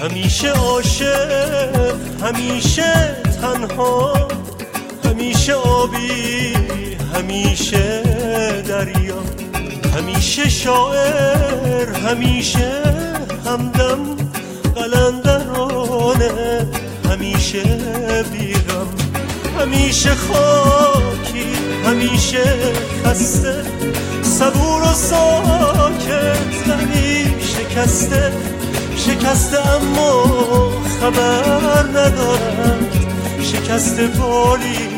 همیشه عاشق، همیشه تنها، همیشه آبی، همیشه دریا، همیشه شاعر، همیشه همدم قلندرانه، همیشه بیغم، همیشه خاکی، همیشه خسته، صبور و ساکت، ولی شکسته، شکسته اما خبر ندارد، شکسته بالی